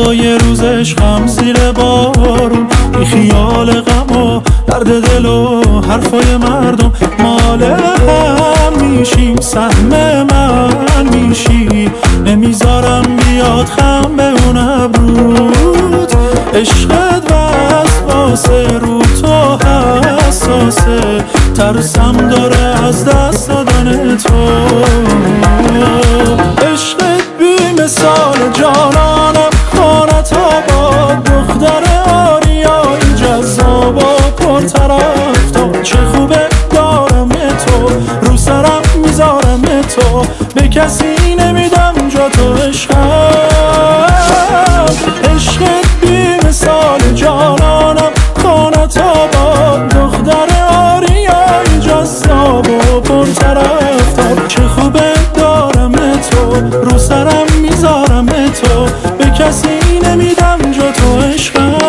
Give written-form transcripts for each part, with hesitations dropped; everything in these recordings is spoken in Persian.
هوای روز عشقم زیر بارون، بی خیال غم و درد دل و حرفای مردم. مال هم میشیم، سهم من میشی، نمیذارم بیاد خم به اون ابروت. عشقت وسواسه رو تو حساسه، ترسم داره از دست دادن تو. عشقت بی مثال جانانم، خانت آباد، دختر آریایی جذاب و پرطرفدار. چه خوبه دارم تو، رو سرم میذارم تو، به کسی نمیدم جا تو. عشقت بی مثال جانانم، خانت آباد، دختر آریایی جذاب و پرطرفدار. چه خوبه دارم تو، رو سرم میذارم تو، به کسی نمیدم جا تو. عشقم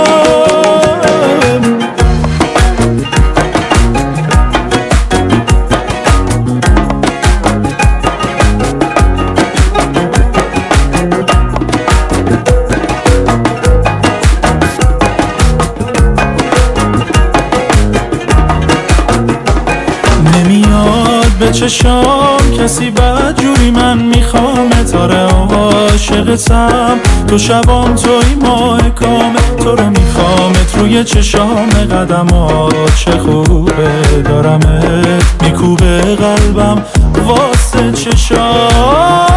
به چشام کسی بدجوری من میخوامت. آره عاشقتم، تو شبام توی ماه کامه، تو رو میخوامت روی چشام قدمات. چه خوبه دارمت، میکوبه قلبم واسه چشام.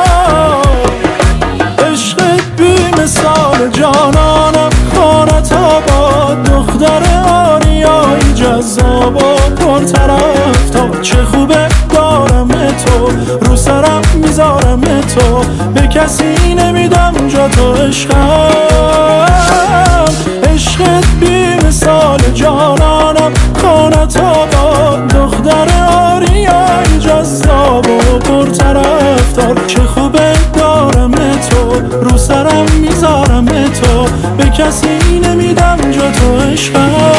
عشقت بی مثال جانانم، خانت آباد، دختر آریایی جذاب و پرطرفدار. چه خوبه دارم تو، رو سرم میذارم تو، به کسی نمیدم جا تو. عشقت بی مثال جانانم، خانت آباد، دختر آریایی جذاب و پرطرفدار. چه خوبه دارم تو، رو سرم میذارم تو، به کسی نمیدم جا تو.